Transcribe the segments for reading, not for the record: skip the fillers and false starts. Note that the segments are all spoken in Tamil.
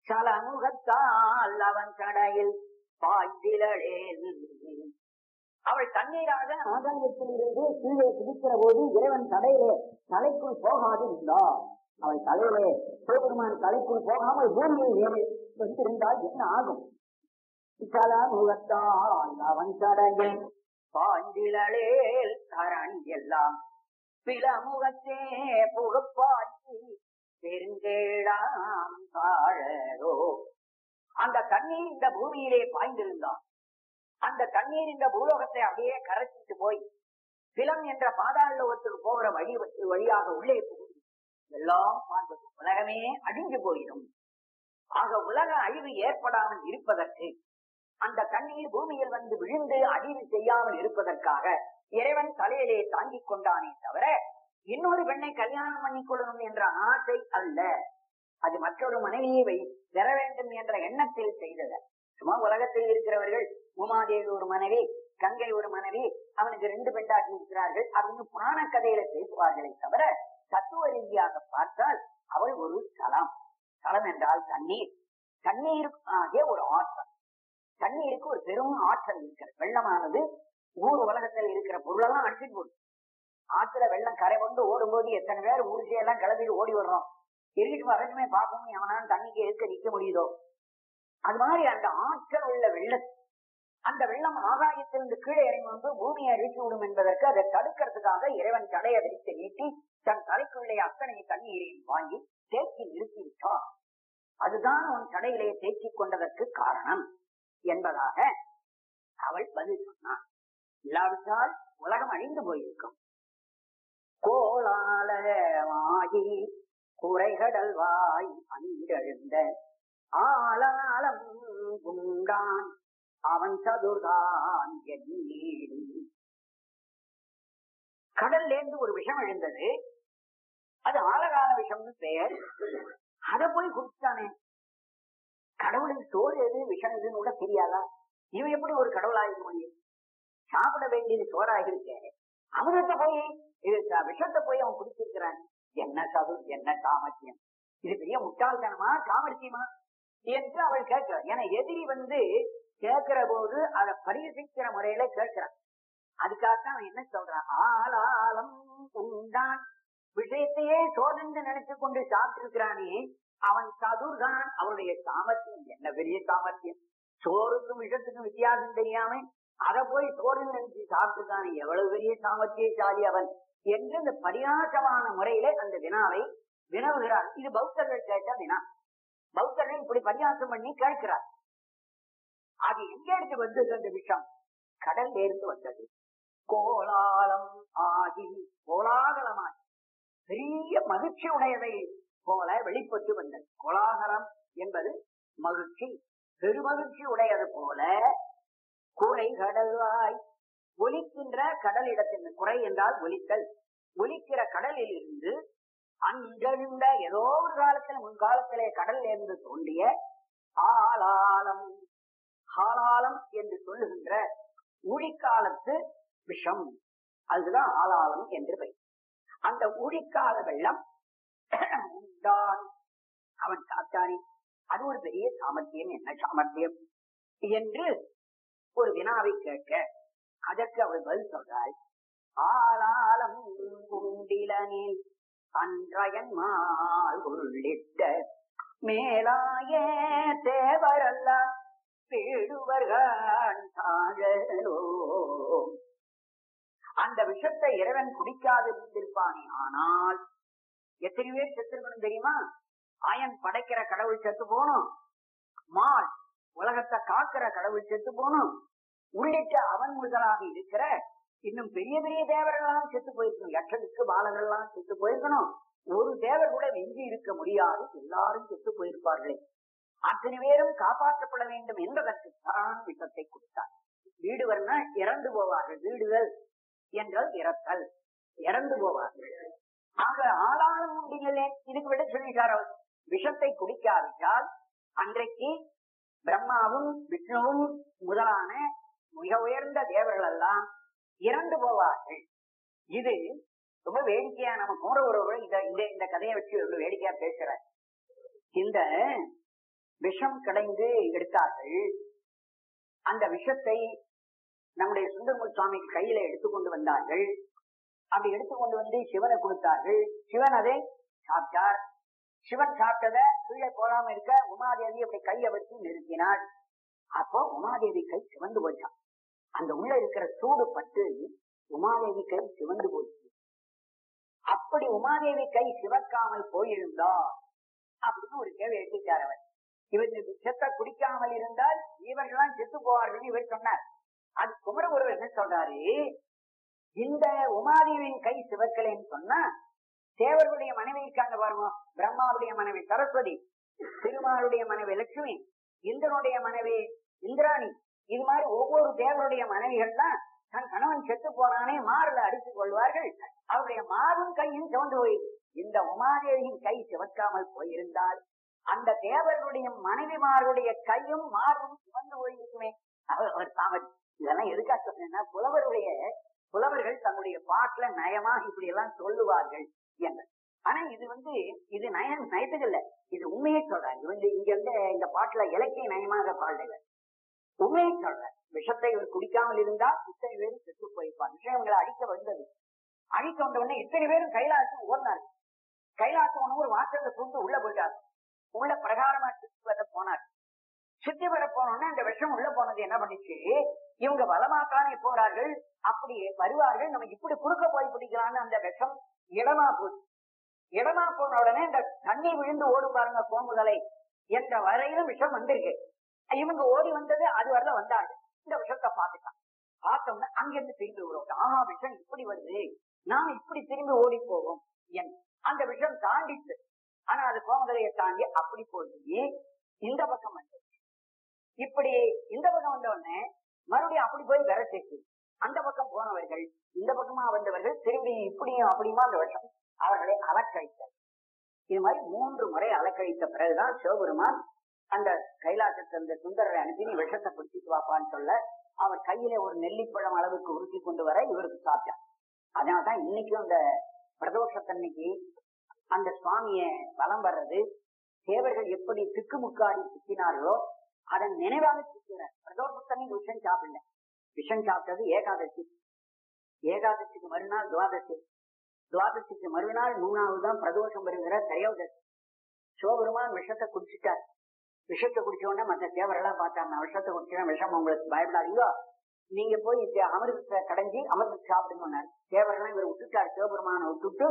சலமுகத்தால் அவன் கடையில் பாய்ந்திலேன். அவள் தண்ணீராக ஆகாயத்திலிருந்து கீழே குதிக்கிற போது இறைவன் தலைக்குள் போகாது இருந்தார். அவள் தலையிலே சிவபெருமான் தலைக்குள் போகாமல் பூமியில் ஏறி வந்திருந்தால் என்ன ஆகும்? சலமுகத்தால் அவன் கடையில் பாய்ந்திலேல் தரணி எல்லாம் பிலமுகத்தே புகப்பாய்ச்சி பெருங்கேடாம் காழரோ. அந்த தண்ணீர் இந்த பூமியிலே பாய்ந்திருந்தான். அந்த தண்ணீர் இந்த பூலோகத்தை அப்படியே கரைச்சிட்டு போய் பிலம் என்ற பாதாள லோகத்துக்கு போகிற வழியாக உள்ளே புகுந்து எல்லாம் பார்ப்பது உலகமே அழிஞ்சு போயிடும். ஆக உலக அழிவு ஏற்படாமல் இருப்பதற்கு அந்த தண்ணீர் பூமியில் வந்து விழுந்து அழிவு செய்யாமல் இருப்பதற்காக இறைவன் தலையிலே தாங்கிக் கொண்டானே தவிர இன்னொரு பெண்ணை கல்யாணம் பண்ணிக் கொள்ளணும் என்ற ஆசை அல்ல. அது மற்றொரு மனைவியை பெற வேண்டும் என்ற எண்ணத்தில் செய்தது. சும்மா உலகத்தில் இருக்கிறவர்கள் உமாதேவி ஒரு மனைவி, கங்கை ஒரு மனைவி, அவனுக்கு 2 பெண்டாட்டி இருக்கிறார்கள் அப்படின்னு புராண கதையில பேசுவார்களை தவிர தத்துவ ரீதியாக பார்த்தால் அவள் ஒரு சலம். சலம் என்றால் தண்ணீர். தண்ணீர் ஆகிய ஒரு ஆற்றல். தண்ணீருக்கு ஒரு பெரும் ஆற்றல் இருக்கிறது. வெள்ளமானது ஊர் உலகத்தில் இருக்கிற பொருளெல்லாம் அடிச்சுட்டு போடும். ஆற்றுல வெள்ளம் கரை கொண்டு ஓடும்போது எத்தனை பேர் ஊருசையெல்லாம் கிளம்பிட்டு ஓடி வர்றோம். இருக்கிட்டு வரைக்குமே பார்ப்போம் எவனாலும் தண்ணிக்கு இருக்க நிக்க முடியுதோ. அது மாதிரி அந்த ஆற்றல் உள்ள வெள்ளம், அந்த வெள்ளம் ஆகாயத்திலிருந்து கீழே இறங்கி வந்து பூமியை அழித்து விடும் என்பதற்கு அதை தடுக்கிறதுக்காக இறைவன் தலையை விரித்து நீட்டி தன் தலைக்குள்ளே அத்தனை தண்ணீரையும் வாங்கி தேக்கி நிறுத்தி விட்டார். அதுதான் அவன் கடையிலே தேக்கி கொண்டதற்கு காரணம் என்பதாக அவள் பதில் சொன்னாள். இல்லாவிட்டால் உலகம் அழிந்து போயிருக்கும். கோலாலமாகி குறைகடல் வாய் அன்றெழுந்த ஆலாலம் குண்டான் அவன் சதுர்தான். கடல்ல இருந்து ஒரு விஷம் எழுந்தது. அது ஆழகால விஷம்னு பெயர். அதை போய் குடிச்சானே. கடவுளின் சோறு எது விஷம் எதுன்னு கூட தெரியாதா? இவன் எப்படி ஒரு கடவுளாக முடியும்? சாப்பிட வேண்டியது சோறாக இருக்கே, அவனத்தை போய் விஷத்தை போய் அவன் குடிச்சிருக்கிறான். என்ன சது, என்ன சாமர்த்தியம்! இது பெரிய முட்டாள்தனமா சாமர்த்தியமா என்று அவள் கேட்கிறாள். ஏன்னா எதிரி வந்து கேட்கிற போது அதை பரிசிக்கிற முறையில கேட்கிறான். அதுக்காகத்தான் அவன் என்ன சொல்றான்? ஆளாலம் உண்டான். விஷயத்தையே சோதனை நினைச்சு கொண்டு சாப்பிட்டிருக்கிறானே அவன் சதுர்தான். அவருடைய சாமர்த்தியம் என்ன பெரிய சாமர்த்தியம்! சோறுக்கும் விஷத்துக்கும் வித்தியாசம் தெரியாம அதை போய் சோறு நினைச்சு சாப்பிட்டுருக்கானே எவ்வளவு பெரிய சாமர்த்தியசாலி அவன் என்று இந்த பரியாசமான முறையில அந்த வினாவை வினவுகிறார். இது பௌத்தர்கள் கேட்ட வினா. பௌத்தர்கள் இப்படி பரியாசம் பண்ணி கேட்கிறார். அது எங்க இருந்து வந்தது? அந்த விஷம் கடல்ல இருந்து வந்தது. கோலாலம் ஆகி, கோலாகலமாகி பெரிய மகிழ்ச்சி உடையதை போல வெளிப்பட்டு வந்தது. கோலாகலம் என்பது மகிழ்ச்சி, பெருமகிழ்ச்சி உடையது போல. குறை கடல்வாய் ஒலிக்கின்ற கடலிடத்தின், குறை என்றால் ஒலித்தல், ஒலிக்கிற கடலில் இருந்து அன்றெழுந்த ஏதோ ஒரு காலத்தில் முன்காலத்திலே கடலில் இருந்து தோன்றிய ஆலாலம், ஆலாலம் என்று சொல்லுகின்ற ஊழிக்காலத்து விஷம், அதுதான் ஆலாலம் என்று பெயர். அந்த ஊழிக்கால வெள்ளம் உண்டான். அவன் சாத்தானே, அது ஒரு பெரிய சாமர்த்தியம். என்ன சாமர்த்தியம் என்று ஒரு வினாவை கேட்க அதற்கு அவள் பதில் சொல்றாள். ஆலாலம் குண்டிலனில் அன்றையன் மால் உள்ளிட்ட மேலாய தேவரல்ல பேடுவர்கள் தாழலோ. அந்த விஷத்தை இறைவன் குடிக்காது இருந்திருப்பானே ஆனால் எத்தனை பேர் செத்துருக்கணும் தெரியுமா? ஆயன் படைக்கிற கடவுள் செத்து போகணும், மால் உலகத்தை காக்கிற கடவுள் செத்து போகணும், உள்ளிட்ட அவன் முதலாக இருக்கிற இன்னும் பெரிய பெரிய தேவர்கள்லாம் செத்து போயிருக்கணும். யட்சனுக்கு பாலகள்லாம் செத்து போயிருக்கணும். ஒரு தேவர் கூட வெஞ்சி இருக்க முடியாது, எல்லாரும் செத்து போயிருப்பார்களே. அத்தனை பேரும் காப்பாற்றப்பட வேண்டும் என்பதற்குத்தான் விஷத்தை கொடுத்தார். வீடுவர்னா இறந்து போவார்கள். வீடுகள் என்றால் இறத்தல், இறந்து போவார்கள். ஆக ஆளாளும் முடியலே. இதுக்கு விட சொல்லிட்டார் அவர். விஷத்தை குடிக்காவிட்டால் அன்றைக்கு பிரம்மாவும் விஷ்ணுவும் முதலான மிக உயர்ந்த தேவர்கள் எல்லாம் இறந்து போவார்கள். இது ரொம்ப வேடிக்கையா நம்ம கூட ஒரு இந்த கதையை வச்சு வேடிக்கையா பேசுற. இந்த விஷம் கடைந்து எடுத்தார்கள். அந்த விஷத்தை நம்முடைய சுந்தரமூர்த்தி சுவாமிக்கு கையில எடுத்துக்கொண்டு வந்தார்கள். அப்படி எடுத்துக்கொண்டு வந்து சிவனை கொடுத்தார்கள். சிவன் அதை சாப்பிட்டார். சிவன் சாப்பிட்டத கீழே போடாம இருக்க உமாதேவி அப்படி கையை வச்சு நிறுத்தினாள். அப்போ உமாதேவி கை சிவந்து போச்சான். அந்த உள்ள இருக்கிற சூடு பட்டு உமாதேவி கை சிவந்து போச்சு. அப்படி உமாதேவி கை சிவக்காமல் போயிருந்தா அப்படின்னு ஒரு கேள்வி எடுத்துட்டார் அவர். இவர் விஷத்தை குடிக்காமல் இருந்தால் இவர்கள்லாம் செத்து போவார்கள் இவர் சொன்னார். அது குமரகுருவர் என்ன சொல்றாரு, இந்த உமாதேவியின் கை சிவக்கலைன்னு சொன்னா தேவர்களுடைய மனைவி இருக்காங்க பாருங்க, பிரம்மாவுடைய மனைவி சரஸ்வதி, திருமாலுடைய மனைவி லட்சுமி, இந்திரனுடைய மனைவி இந்திராணி, இது மாதிரி ஒவ்வொரு தேவருடைய மனைவிகள் தான் தன் கணவன் செத்து போனானே மாறுல அடித்துக் கொள்வார்கள். அவருடைய மாறும் கையும் சிவந்து போயிருக்கு. இந்த உமாதேவியின் கை சிவக்காமல் போயிருந்தால் அந்த தேவர்களுடைய மனைவிமாருடைய கையும் மாறும் சிவந்து போயிருக்குமே. அவர் சாமதி இதெல்லாம் எதுக்காக சொன்னா புலவர்கள் தன்னுடைய பாட்டுல நயமா இப்படி எல்லாம் சொல்லுவார்கள் என்று. ஆனா இது நயத்துக்கு இல்ல, இது உண்மையை சொல்றாங்க. இங்க இருந்து இந்த பாட்டுல இலக்கிய நயமாக பாடல, உண்மையை சொல்ற. விஷத்தை இவர் குடிக்காமல் இருந்தா இத்தனை பேரும் செத்து போயிருப்பாங்க. விஷயங்களை அழிக்க வந்தது. அழிக்க வந்த உடனே இத்தனை பேரும் கைலாசம் ஓடினார். கைலாசம் ஒண்ணு ஒரு வாசல்ல பூந்து உள்ள போயிட்டார். உள்ள பிரகாரமா சுத்தி வர போனார். சுத்தி வர போனோம்னா அந்த விஷம் உள்ள போனது என்ன பண்ணிச்சு, இவங்க பலமாத்தானே போறார்கள், அப்படி வருவார்கள், நம்ம இப்படி குறுக்க போய் பிடிக்கலான்னு அந்த விஷம் இடமா போச்சு. இடமா போன உடனே இந்த தண்ணி விழுந்து ஓடும் பாருங்க கோமுதலை என்ற வரையிலும் விஷம் வந்திருக்கு. இவங்க ஓடி வந்தது அது வரல வந்தாங்க. இந்த விஷத்தை பார்த்துட்டான். பார்த்தோம்னா அங்கிருந்து திரும்பி விடுவோம். ஆஹா, விஷம் இப்படி வருது, நாம இப்படி திரும்பி ஓடி போவோம். அந்த விஷம் தாண்டிச்சு. ஆனா அது கோமுதலையை தாண்டி அப்படி போய் இந்த பக்கம் வந்து இப்படி இந்த பக்கம் வந்த உடனே மறுபடியும் அப்படி போய் விரட்டிச்சு. அந்த பக்கம் போனவர்கள் இந்த பக்கமா வந்தவர்கள் திரும்பி இப்படியும் அப்படியுமா அந்த விஷம் அவர்களை அலக்கழித்தார். இது மாதிரி 3 முறை அலக்கழித்த பிறகுதான் சிவபெருமான் அந்த கைலாசத்தை அந்த சுந்தரரை அனுப்பி நீ விஷத்தை பிடிச்சிட்டு வாப்பான்னு சொல்ல, அவர் கையில ஒரு நெல்லிப்பழம் அளவுக்கு உருட்டி கொண்டு வர இவருக்கு சாப்பிட்டார். அதனால்தான் இன்னைக்கும் அந்த பிரதோஷத்தன்னைக்கு அந்த சுவாமிய வலம் வர்றது, தேவர்கள் எப்படி திக்குமுக்காடி சுத்தினார்களோ அதன் நினைவாக சுத்துறார். பிரதோஷத்தன்னைக்கு விஷம் சாப்பிடல. விஷம் சாப்பிட்டது ஏகாதசி. ஏகாதசிக்கு மறுநாள் துவாதசி. துவாதசிக்கு மறுநாள் 3வது தான் பிரதோஷம் வருகிற திரையோதசி. சிவபெருமான் விஷத்தை குடிச்சிட்டார். விஷத்தை குடிச்ச உடனே மற்ற தேவரெல்லாம் பார்த்தார், நான் விஷத்தை குடிச்சேன், விஷம் உங்களுக்கு பயப்படாதீங்க, நீங்க போய் அமிர்தத்தை கடைஞ்சி அமிர்தத்தை சாப்பிடுங்க. தேவரெல்லாம் இவர் விட்டுட்டார். சிவபெருமானை விட்டுட்டு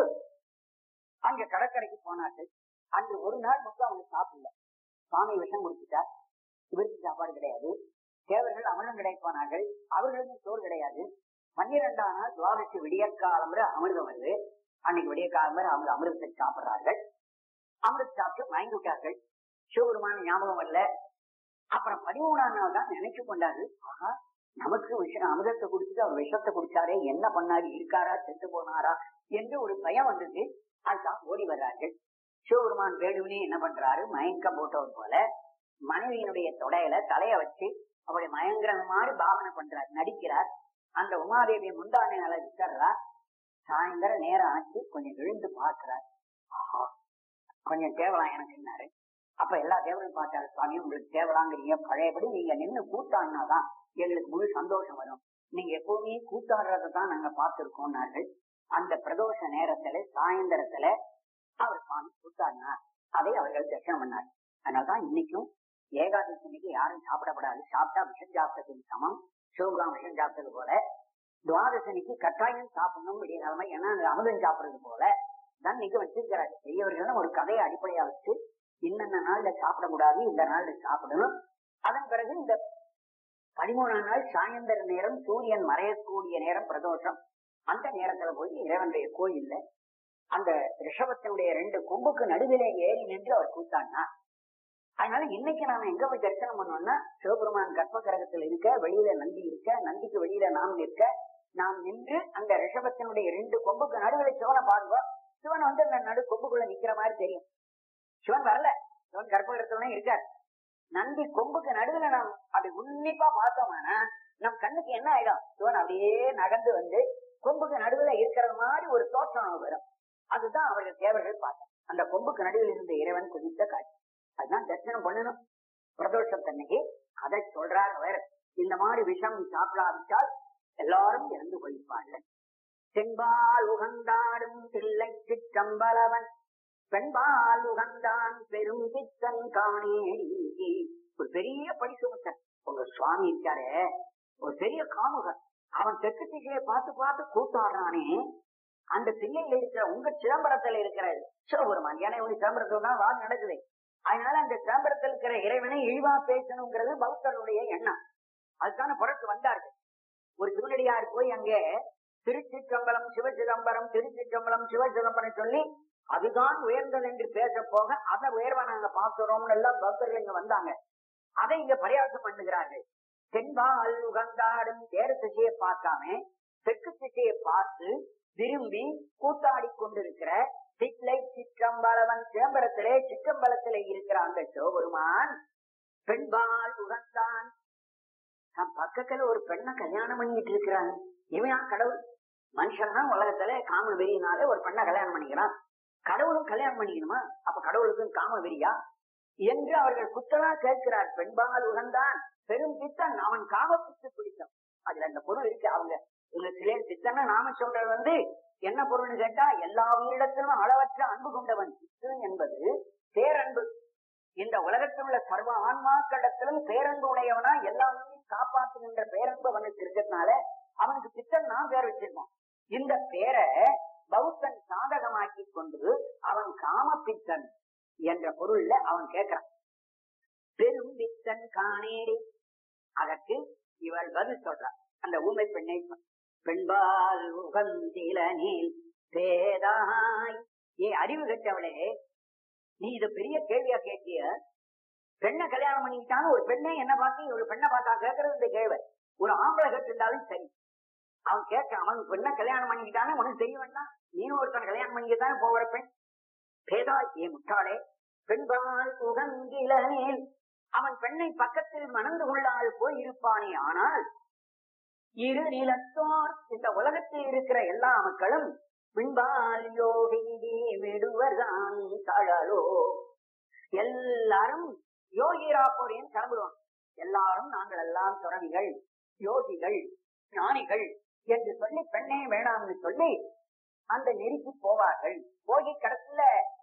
அங்க கடற்கரைக்கு போனார்கள். அன்று ஒரு நாள் மட்டும் அவங்க சாப்பிடல. சுவாமி விஷம் குடிச்சிட்டார், இவருக்கு சாப்பாடு கிடையாது. தேவர்கள் அமிர்தம் கிடைக்க போனார்கள், அவர்களுக்கு சோறு கிடையாது. 12ஆம் நாள் துவாதசி விடியற்காலம் அமிர்தம் வருது. அன்னைக்கு விடிய காலம் அவங்க அமிர்தத்தை சாப்பிடுறார்கள். அமிர்தம் சாப்பிட்டு மயங்கி விட்டார்கள். சிவபெருமான ஞாபகம் வரல. அப்புறம் 13ஆம் நாள் தான் நினைச்சு கொண்டாரு, ஆஹா நமக்கு விஷயம் அமிர்தத்தை குடிச்சுட்டு அவர் விஷத்தை குடிச்சாரே, என்ன பண்ணாரு, இருக்காரா செத்து போனாரா என்று ஒரு பயம் வந்துட்டு அதுதான் ஓடி வர்றார்கள். சிவபெருமான் வேணும்னே என்ன பண்றாரு, மயக்கம் போட்டவர் போல மனைவியினுடைய தொடையில தலைய வச்சு அவருடைய மயங்கிற மாதிரி பாவனை பண்றார், நடிக்கிறார். அந்த உமாதேவியை முந்தானை நல்லா விட்டுறார். சாயந்தரம் நேரம் ஆச்சு, கொஞ்சம் விழுந்து பார்க்கிறார். ஆஹா கொஞ்சம் தேவலாம் எனக்குன்னாரு. அப்ப எல்லா தேவரும் பார்த்தாரு, சுவாமி உங்களுக்கு தேவலாங்கிறீங்க, பழையபடி நீங்க நின்று கூத்தாடினாதான் எங்களுக்கு முழு சந்தோஷம் வரும், நீங்க எப்பவுமே கூத்தாடுறதான் நாங்க பார்த்திருக்கோம்னார்கள். அந்த பிரதோஷ நேரத்துல சாயந்தரத்துல அவர் சுவாமி கூத்தாடினார். அதை அவர்கள் தரிசனம் பண்ணார். அதனால்தான் இன்னைக்கும் ஏகாதசி இன்னைக்கு யாரும் சாப்பிடப்படாது. சாப்பிட்டா விஷம் சாப்பிட்டதுக்கு சமம். சிவபுராம் விஷம் சாப்பிட்டது போல துவாதசனிக்கு கட்டாயம் சாப்பிடணும் விடிய காலமா, ஏன்னா அமுதம் சாப்பிடுறது போல தான் நீங்க வச்சிருக்கிறாரு. பெரியவர்கள் ஒரு கதையை அடிப்படையா வச்சு இன்னென்ன நாள்ல சாப்பிடக்கூடாது, இந்த நாள்ல சாப்பிடணும். அதன் பிறகு இந்த 13ஆம் நாள் சாயந்தர நேரம் சூரியன் மறையக்கூடிய நேரம் பிரதோஷம். அந்த நேரத்துல போய் இறைவனுடைய கோயில்ல அந்த ரிஷபத்தினுடைய 2 கொம்புக்கு நடுவிலே ஏறி நின்று அவர் கூத்தாடினார். அதனால இன்னைக்கு நாம எங்க போய் தரிசனம் பண்ணோம்னா, சிவபெருமான் கர்ப்ப கிரகத்தில் இருக்க, வெளியில நந்தி இருக்க, நந்திக்கு வெளியில நாம் இருக்க, நாம் நின்று அந்த ரிஷபத்தினுடைய 2 கொம்புக்கு நடுவில் சிவனை பாருங்க. சிவன் அந்த நடு கொம்புக்குள்ள நிக்கிற மாதிரி தெரியும். சிவன் வரல, சிவன் கர்ப்பகிரகத்துல இருக்கார். நந்தி கொம்புக்கு நடுவில் நாம் அப்படி உன்னிப்பா பார்த்தோம்னா நம் கண்ணுக்கு என்ன ஆயிடும், சிவன் அப்படியே நகர்ந்து வந்து கொம்புக்கு நடுவில் இருக்கிற மாதிரி ஒரு தோற்றம் வரும். அதுதான் அவர்கள் தேவர்கள் பார்த்தார். அந்த கொம்புக்கு நடுவில் இருந்த இறைவன் குதித்த காட்சி. அதுதான் தரிசனம் பண்ணணும். பிரதோஷத்தன்னைக்கு அதை சொல்றார் அவர். இந்த மாதிரி விஷம் சாப்பிடாவிட்டால் எல்லாரும் இறந்து போயிருப்பார்கள். செம்பால் உகந்தாடும் தில்லை சிற்றம்பலவன் பெண்பால் உகந்தான் பெரும் சித்தன் காணேடி. ஒரு பெரிய படிசுமத்தன் உங்க சுவாமி இருக்காரே, ஒரு பெரிய காமுகன். அவன் தெற்கு திசையை பார்த்து பார்த்து கூத்தாடுறானே. அந்த தில்லையில இருக்கிற உங்க சிதம்பரத்துல இருக்கிற சிவபெருமான், ஏன்னா இவங்க சிதம்பரத்துல தான் வாது நடக்குது. அதனால அந்த சிதம்பரத்தில் இருக்கிற இறைவனை இழிவா பேசணுங்கிறது பௌத்தருடைய எண்ணம். அதுக்கான புறத்து வந்தார்கள். ஒரு சிவனடியார் போய் அங்கே திருச்சிற்றம்பலம் சிவசிதம்பரம், திருச்சிற்றம்பலம் சிவசிதம்பரம் சொல்லி அதுதான் உயர்ந்தது என்று பேச போக அதை உயர்வா நாங்க பார்க்கிறோம்னு எல்லாம் பக்தர்கள் இங்க வந்தாங்க. அதை இங்க பரியாசம் பண்ணுகிறார்கள். தென்பால் உகந்தாடும் தேர திசையை பார்க்காம தெற்கு திசையை பார்த்து விரும்பி கூத்தாடி கொண்டிருக்கிற தில்லை சிற்றம்பலவன் சிதம்பரத்திலே சிற்றம்பலத்திலே இருக்கிற அந்த சிவபெருமான் பெண்பால் உகந்தான். பக்கத்துல ஒரு பெண்ணை கல்யாணம் பண்ணிட்டு இருக்கிறான். இவன் கடவுள். மனுஷன் தான் உலகத்துல காம வெறியினாலே ஒரு பெண்ணை கல்யாணம் பண்ணிக்கிறான். கடவுளும் கல்யாணம் பண்ணிக்கணுமா? அப்ப கடவுளுக்கும் காம வெறியா என்று அவர்கள் குத்தலா கேட்கிறார். பெண்பால் உகந்தான் பெரும் பித்தன், அவன் காம பித்து பிடித்தான். அதுல அந்த பொருள் இருக்கு. அவங்க உங்க சிலைய பித்தன்னு நாம சொல்றது என்ன பொருள்னு கேட்டா, எல்லா உயிரிடத்திலும் அளவற்ற அன்பு கொண்டவன். பித்தன் என்பது பேரன்பு. இந்த உலகத்தில் உள்ள சர்வ ஆன்மாக்களிடத்திலும் பேரன்பு உடையவனா எல்லா உயிரையும் காப்பாற்றுகின்ற பேரன்பு அவனுக்கு இருக்கிறதுனால அவனுக்கு பித்தன் நான் பேர் வச்சிருக்கோம். இந்த பேரை பௌத்தன் சாதகமாக்கி கொண்டு அவன் காம பித்தன் என்ற பொருள்ல அவன் கேட்கிறான். பெரும் பித்தன் காணேடி. அதற்கு இவள் பதில் சொல்றான். அந்த ஊமை பெண்ணை, பெண்பால் உகந்திலனில் பேதாய், ஏ அறிவு கட்டவளே, நீ இது பெரிய கேள்வியா கேட்டிய. பெண்ணை கல்யாணம் பண்ணிக்கிட்டான்னு ஒரு பெண்ணை என்ன பார்த்து ஒரு பெண்ணை பார்த்தா கேட்கறது இந்த கேள்வி. ஒரு ஆம்பளை கேட்டிருந்தாலும் சரி, அவன் கேட்க அவன் பெண்ணை கல்யாணம் பண்ணிக்கிட்டானே உனக்கு செய்ய வேண்டாம், நீனும் ஒருத்தன் கல்யாணம் பண்ணிக்கிட்டானே போகிற பெண் பேதா, ஏ முட்டாளே. பெண்பால் உகந்திலனில், அவன் பெண்ணை பக்கத்தில் மணந்து கொள்ளால் போய் இருப்பானே. ஆனால் இரு நிலத்தோர், இந்த உலகத்தில் இருக்கிற எல்லா மக்களும் பின்பால் யோகி விடுவர்தான் தழலோ, எல்லாரும் யோகிரா போறேன்னு கிளம்புவாங்க. எல்லாரும் நாங்கள் எல்லாம் துறவிகள், யோகிகள், ஞானிகள் என்று சொல்லி பெண்ணே வேணாம்னு சொல்லி அந்த நெருக்கி போவார்கள். போகி கடத்துல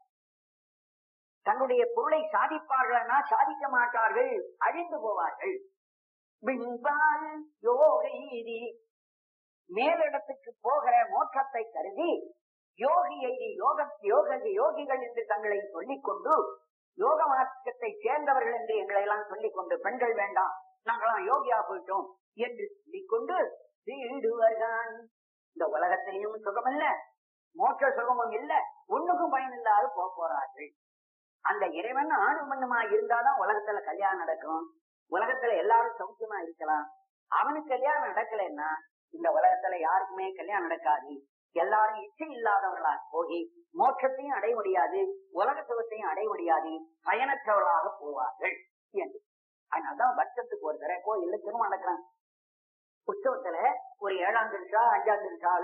தன்னுடைய பொருளை சாதிப்பார்கள்னா சாதிக்க மாட்டார்கள், அழிந்து போவார்கள். பின்பால் யோகி, மேலிடத்துக்கு போகிற மோட்சத்தை கருதி யோகியை யோகிகள் என்று தங்களை சொல்லிக் கொண்டு, யோக மார்க்கத்தை சேர்ந்தவர்கள் என்று எங்களை எல்லாம் சொல்லிக் கொண்டு, பெண்கள் வேண்டாம் நாங்களாம் யோகியா போயிட்டோம் என்று சொல்லிக்கொண்டு வீடுவர்தான். இந்த உலகத்திலையும் சுகம் இல்ல, மோட்ச சுகமும் இல்ல, ஒண்ணுக்கும் பயன் இல்லாது போறார்கள். அந்த இறைவன் ஆணு மண்ணுமா இருந்தாதான் உலகத்துல கல்யாணம் நடக்கும், உலகத்துல எல்லாரும் சௌக்கியமா இருக்கலாம். அவனுக்கு கல்யாணம் நடக்கலைன்னா இந்த உலகத்துல யாருக்குமே கல்யாணம் நடக்காது. எல்லாரும் இச்சை இல்லாதவர்களாக போய் மோட்சத்தையும் அடைய முடியாது, உலக சுகத்தையும் அடைய முடியாது, பயனற்றவர்களாக போவார்கள் என்று. அதனால்தான் வருஷத்துக்கு ஒரு தடவை கோயில்ல திருமணம் நடக்கிறாங்க. உற்சவத்துல ஒரு 7ஆம் திருஷா 5ஆம் திருஷால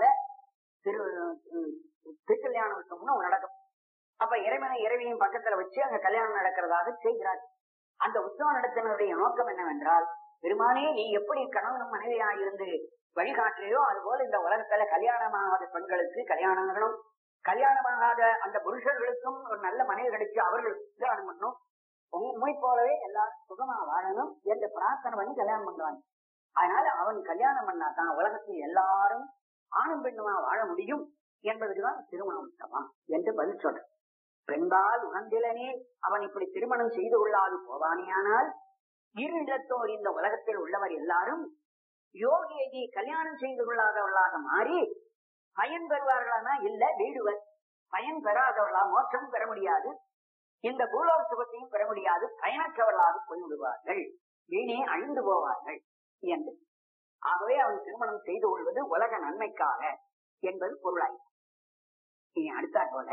திருக்கல்யாண உற்சவம்னு நடக்கும். அப்ப இறைவனை இறைவியும் பக்கத்துல வச்சு அங்க கல்யாணம் நடக்கிறதாக செய்கிறார். அந்த உற்சவம் நடத்தினுடைய நோக்கம் என்னவென்றால், பெருமானே நீ எப்படி கணவனும் மனைவியா இருந்து வழிகாட்டுறையோ அதுபோல இந்த உலகத்துல கல்யாணமாகாத பெண்களுக்கு கல்யாணங்களும், கல்யாணமாகாத அந்த புருஷர்களுக்கும் ஒரு நல்ல மனைவி கிடைச்சு அவர்களுக்கு கல்யாணம் பண்ணும், உண்மை போலவே எல்லாரும் சுகமா வாழணும் என்று பிரார்த்தனை பண்ணி கல்யாணம் பண்றாங்க. அதனால அவன் கல்யாணம் பண்ணாதான் உலகத்தில் எல்லாரும் ஆணும் பெண்ணுமா வாழ முடியும் என்பதுதான் திருமண உற்சவமா என்று பதில் சொல்ற. பெண்பால் உகந்திலனே, அவன் இப்படி திருமணம் செய்து கொள்ளாது போவானேயானால் இரு இடத்தோர் இந்த உலகத்தில் உள்ளவர் எல்லாரும் யோகியை கல்யாணம் செய்து கொள்ளாதவர்களாக மாறி பயன் பெறுவார்களானா இல்ல, வீடுவர். பயன் பெறாதவர்களா மோட்சம் பெற முடியாது, இந்த பூலோக சுகத்தையும் பெற முடியாது, பயனற்றவர்களாக போய்விடுவார்கள், வீணே அழிந்து போவார்கள் என்று. ஆகவே அவன் திருமணம் செய்து கொள்வது உலக நன்மைக்காக என்பது பொருளாய். இனி அடுத்தாற் போல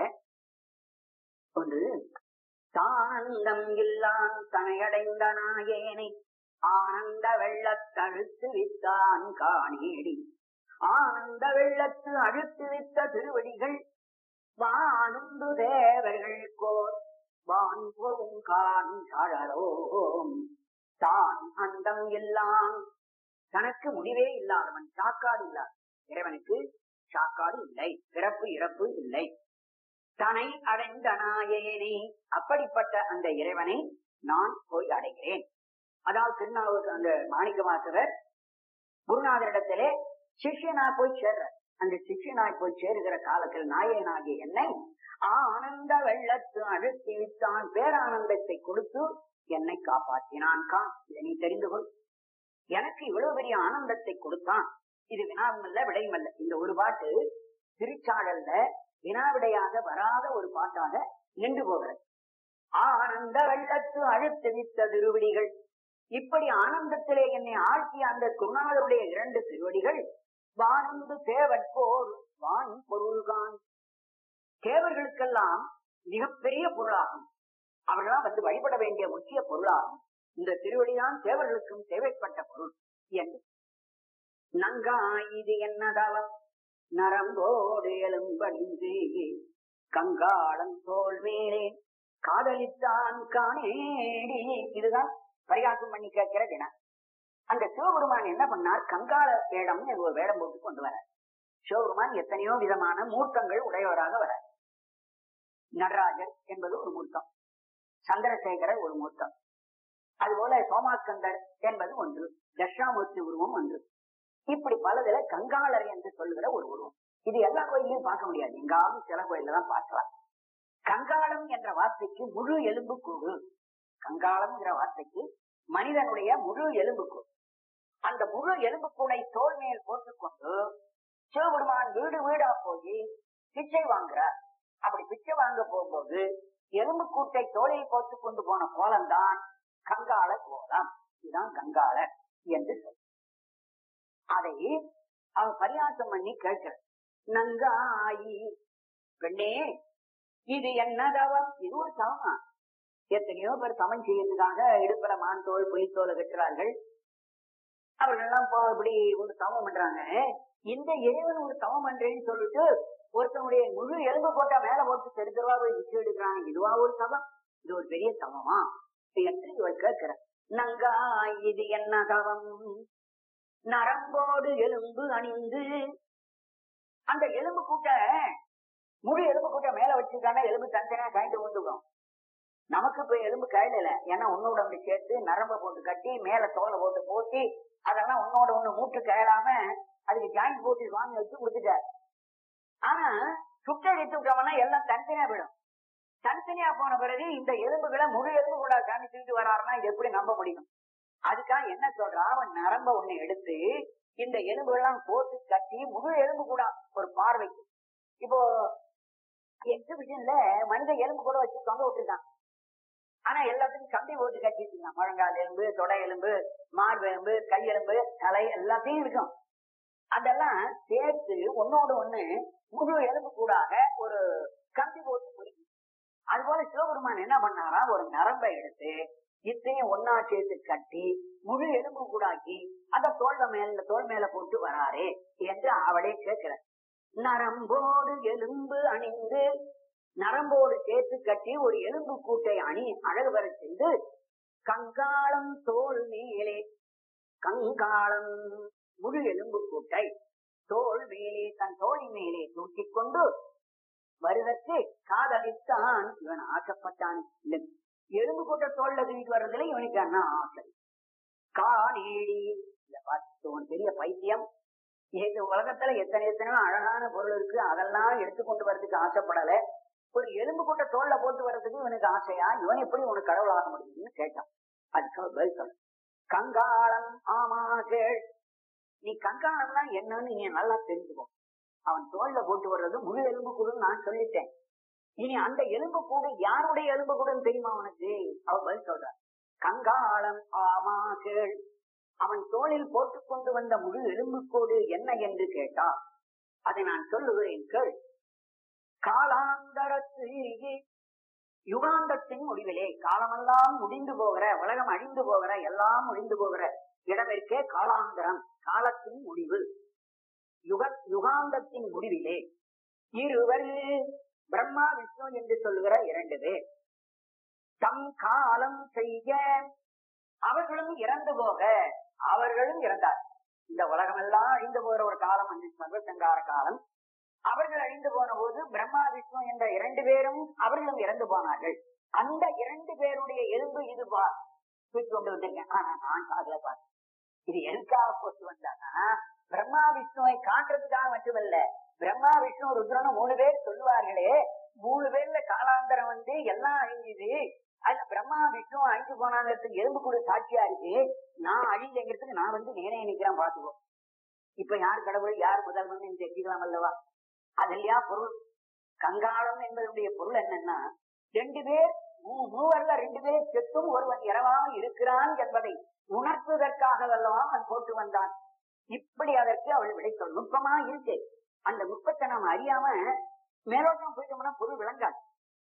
ஒன்று, தானந்தம் இல்லான் தனையடைந்த நாயேனை ஆனந்த வெள்ளத்து அழுத்து வித்தான் காணேடி. ஆனந்த வெள்ளத்து அழுத்து வித்த திருவடிகள் வானுந்து தேவர்கள் கோர் தான் அந்தம் எல்லாம் தனக்கு முடிவே இல்லாதவன், சாக்காடு இல்லாத இறைவனுக்கு சாக்காடு இல்லை, பிறப்பு இறப்பு இல்லை. தனை அடைந்த நாயேனே, அப்படிப்பட்ட அந்த இறைவனை நான் போய் அடைகிறேன். அதாவது திருநாவூர் அந்த மாணிக்கவாசகர் குருநாதரிடத்திலே சிஷ்யனா போய் சேர்ற, அந்த சிஷ்யனாய் போய் சேருகிற காலத்தில் நாயனாகிய என்னை ஆனந்த வெள்ளத்து அழுத்தி விட்டான், பேரானந்தத்தை கொடுத்து என்னை காப்பாற்றினான். இதை நீ தெரிந்து கொள். எனக்கு இவ்வளவு பெரிய ஆனந்தத்தை கொடுத்தான். இது வினாவும் அல்ல விடையும் அல்ல. இந்த ஒரு பாட்டு திருச்சாடல்ல வினாவிடையாக வராத ஒரு பாட்டாக நின்று போகிறது. ஆனந்த வெள்ளத்து அழுத்தி வித்த திருவடிகள், இப்படி ஆனந்தத்திலே என்னை ஆழ்த்திய அந்த குருநாதருடைய 2 திருவடிகள் வானந்து தேவற்போர் வான் பொருள்கான், தேவர்களுக்கெல்லாம் மிகப்பெரிய பொருளாகும். அவர்களாம் வந்து வழிபட வேண்டிய முக்கிய பொருளாகும். இந்த திருவடிதான் தேவர்களுக்கும் தேவைப்பட்ட பொருள் என்று. நங்காய் இது என்னதவம் நரம்போடு எழும்படிந்து கங்காளம் தோல் மேலே காதலித்தான் காணேடி. இதுதான் பரிகாசம் பண்ணி கேட்கிற தினா. அந்த சிவபெருமான் என்ன பண்ணார், கங்காள வேடம் ஒரு வேடம் போட்டு கொண்டு வர. சிவபெருமான் எத்தனையோ விதமான மூர்த்தங்கள் உடையவராக வர. நடராஜர் என்பது ஒரு மூர்த்தம், சந்திரசேகரர் ஒரு மூர்த்தம், அதுபோல சோமாஸ்கந்தர் என்பது ஒன்று, தட்சாமூர்த்தி உருவம் ஒன்று. இப்படி பலதுல கங்காளர் என்று சொல்லுகிற ஒரு உருவம். இது எல்லா கோயிலையும் பார்க்க முடியாது, எங்காவது சில கோயில தான் பார்க்கலாம். கங்காளம் என்ற வார்த்தைக்கு முழு எலும்பு கூடு. கங்காளம் வார்த்தைக்கு மனிதனுடைய முழு எலும்பு கூடு. அந்த முழு எலும்பு கூடை தோல் மேல் போட்டுக்கொண்டு சிவபெருமான் வீடு வீடா போய் பிச்சை வாங்குறார். அப்படி பிச்சை வாங்க போகும்போது எலும்பு கூட்டை தோளில் போட்டு கொண்டு போன கோலம்தான் கங்காள கோலம். இதுதான் கங்காளர் என்று சொல். அதை அவன் பரியாசம் பண்ணி கேட்கிற, நங்காயி பெண்ணே இது என்ன தவம்? இது ஒரு தவமா? எத்தனையோ பேர் சமன் செய்யறதுக்காக இடுப்புற மான் தோல் புலித்தோலை கட்டுறார்கள். அவர்கள் எல்லாம் இப்படி ஒரு தவம் பண்றாங்க. இந்த இறைவன் ஒரு தவம் பண்றேன்னு சொல்லிட்டு ஒருத்தனுடைய முழு எலும்பு போட்டா மேல போட்டு தெருவா போய் பிச்சை எடுக்கிறாங்க. இதுவா ஒரு தவம்? இது ஒரு பெரிய தவமா என்று இவள் கேட்கிற. நங்கா இது என்ன தவம் நரம்போடு எலும்பு அணிந்து, அந்த எலும்பு கூட்ட முழு எலும்பு கூட்ட மேல வச்சுக்கான எலும்பு தனித்தனியா காய்ந்து கொண்டுக்கும். நமக்கு இப்ப எலும்பு கையில, ஏன்னா உன்னோட ஒண்ணு சேர்த்து நரம்ப போட்டு கட்டி மேல தோலை போட்டு போட்டி அதெல்லாம் உன்னோட ஒண்ணு மூட்டு கயலாம அதுக்கு ஜாயிண்ட் போட்டு வாங்கி வச்சு கொடுத்துட்டார். ஆனா சுட்டழித்து விட்டோம்னா எல்லாம் தனித்தனியா போயிடும். தனித்தனியா போன பிறகு இந்த எலும்புகளை முழு எலும்பு கூட காமிச்சுட்டு வராருன்னா இது எப்படி நம்ப முடியும்? அதுக்காக என்ன சொல்றா, அவன் நரம்ப ஒண்ணு எடுத்து இந்த எலும்புகள்லாம் போட்டு கட்டி முழு எலும்பு கூட ஒரு பார்வைக்கு. இப்போ எக்ஸிபிஷன்ல மனித எலும்பு கூட வச்சு தொங்க விட்டுருக்கான். ஆனா எல்லாத்துக்கும் கம்பி போட்டு கட்டிட்டு இருக்கான். முழங்கால் எலும்பு, தொடை எலும்பு, மார்பு எலும்பு, கை எலும்பு, தலை எல்லாத்தையும் இருக்கும். அதெல்லாம் சேர்த்து ஒன்னோடு ஒண்ணு முழு எலும்பு கூடாக ஒரு கம்பி போட்டு முடிக்கும். அதுபோல சிவபெருமான் என்ன பண்ணாரா, ஒரு நரம்பை எடுத்து இத்தையும் ஒன்னா சேர்த்து கட்டி முழு எலும்பு கூடாக்கி அந்த தோல் மேல போட்டு வராரே என்று அவளே கேட்கிற. நரம்போடு எலும்பு அணிந்து, நரம்போடு சேர்த்து கட்டி ஒரு எலும்பு கூட்டை அழகு பெற செய்து கங்காளம் தோல் மேலே, கங்காளம் முழு எலும்பு கூட்டை தோல் மேலே தன் தோளின் மேலே தூக்கிக் கொண்டு வருவதற்கு காதலித்தான். இவன் ஆசைப்பட்டான். எலும்பு கூட்ட தோல்ல தூக்கிட்டு வர்றதுல இவனுக்கு என்ன ஆசை? காணேடி பெரிய பைத்தியம். இந்த உலகத்துல எத்தனையோ அழகான பொருள் இருக்கு, அதெல்லாம் எடுத்துக்கொண்டு வர்றதுக்கு ஆசைப்படல. ஒரு எலும்பு கூட்ட தோல்ல போட்டு வர்றதுக்கு இவனுக்கு ஆசையா? இவன் எப்படி உனக்கு கடவுள் ஆக முடியும்னு கேட்டான். அதுக்கு பதில் சொல்ல, கங்காளம் ஆமா கேள். நீ கங்காளம்னா என்னன்னு நீ நல்லா தெரிஞ்சுக்கோ. அவன் தோல்ல போட்டு வர்றது முழு எலும்பு கூடுன்னு நான் சொல்லிட்டேன். இனி அந்த எலும்பு கூடு யாருடைய எலும்பு கூடுன்னு தெரியுமா உனக்கு? அவன் பதில் சொல்ற, கங்காளம் ஆமா கேள். அவன் தோளில் போட்டுக்கொண்டு வந்த முழு எலும்புக்கோடு என்ன என்று கேட்டா அதை நான் சொல்லுகிறேன் கேள். காலாந்தரத்து யுகாந்தத்தின் முடிவிலே, காலமெல்லாம் முடிந்து போகிற, உலகம் அழிந்து போகிற, எல்லாம் முடிந்து போகிற இடமிற்கே காலாந்தரம், காலத்தின் முடிவு. யுகாந்தத்தின் முடிவிலே இருவர், பிரம்மா விஷ்ணு என்று சொல்லுகிற 2 பேர். தம் காலம் செய்ய அவர்களும் இறந்து போக அவர்களும் இறந்தார். இந்த உலகம் எல்லாம் அழிந்து போற ஒரு காலம் அந்த சர்வசங்கார காலம். அவர்கள் அழிந்து போன போது பிரம்மா விஷ்ணு என்ற 2 பேரும் அவர்களும் இறந்து போனார்கள். அந்த 2 பேருடைய எலும்பு இது தூக்கி கொண்டு வந்திருக்கேன். ஆனா நான் காதல பார்த்தேன். இது எதுக்காக போட்டு வந்தானா பிரம்மா விஷ்ணுவை காட்டுறதுக்காக மட்டுமல்ல. பிரம்மா விஷ்ணு ருத்ரனு 3 பேர் சொல்லுவார்களே, 3 பேர்ல காலாந்தரம் வந்து எல்லாம் அழிஞ்சுது. அது பிரம்மா விஷ்ணு அழிஞ்சு போனாங்கிறதுக்கு எலும்பு கூட சாட்சியா இருக்கு. நான் அழிஞ்சங்கிறதுக்கு நான் வந்து நேரே நிக்கிறேன் பாத்துக்கோ. இப்ப யார் கடவுள் யார் முதல்வன் தெரிஞ்சுக்கலாம் அல்லவா? அது இல்லையா பொருள். கங்காளம் என்பதனுடைய பொருள் என்னன்னா 2 பேர் மூவர்ல 2 பேர் செத்தும் ஒருவன் இரவாமல் இருக்கிறான் என்பதை உணர்த்துவதற்காக அல்லவா அவன் போட்டு வந்தான். இப்படி அதற்கு அவள் விடை நுட்பமா இருக்கு. அந்த நுட்பத்தை நாம் அறியாம மேலோட்டம் போயிட்டோம்னா பொருள் விளங்காது.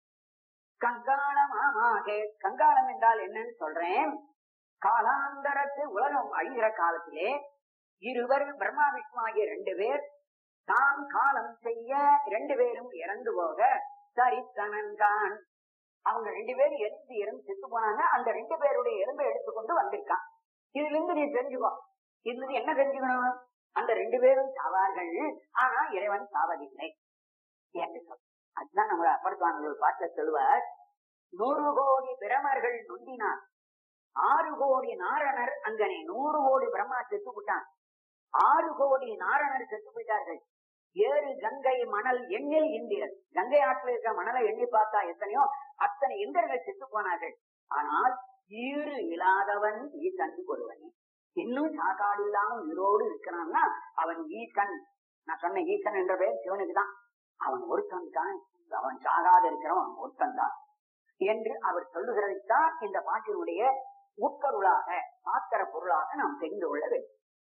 கங்காளமாக கங்காளம் என்றால் என்னன்னு சொல்றேன். காலாந்தரத்து உலகம் அழிகிற காலத்திலே இருவர் பிரம்மா விஷ்ணு ஆகிய 2 பேர் தான் காலம் செய்ய 2 பேரும் இறந்து போக சரித்தனன்கான். அவங்க 2 பேரும் இறந்து செத்து போனாங்க. அந்த 2 பேருடைய எலும்பை எடுத்துக்கொண்டு வந்திருக்கான். இதுல இருந்து நீ தெரிஞ்சுக்கோ. இதுல இருந்து என்ன தெரிஞ்சுக்கணும்? அந்த 2 பேரும் சாவார்கள், ஆனா இறைவன் சாவதில்லை என்று சொல்ல. அதுதான் நம்மள அப்படி பாட்ட சொல்லுவார். 100 கோடி பிரமர்கள் நொண்டினார், 6 கோடி நாரணர் அங்கனே. 100 கோடி பிரம்மா செத்து விட்டான், 6 கோடி நாரணர் செத்து போயிட்டார்கள். 7 கங்கை மணல் எண்ணில் இந்திரன். கங்கை ஆற்றில் இருக்கிற மணலை எண்ணி பார்த்தா எத்தனையோ அத்தனை இந்திரர்கள் செத்து போனார்கள். ஆனால் ஈறு இல்லாதவன் ஈசன் ஒருவனே. இன்னும் சாக்காடு இல்லாம உயிரோடு இருக்கிறான்னா அவன் ஈசன். நான் சொன்ன ஈசன் என்ற பெயர் சிவனுக்கு தான். அவன் ஒருத்தன் தான், அவன் சாகாது இருக்கிறவன் ஒருத்தன் தான் என்று அவர் சொல்லுகிறதைத்தான் இந்த பாட்டினுடைய உட்பொருளாக ஆத்திர பொருளாக நாம் தெரிந்து கொள்ள வேண்டும்.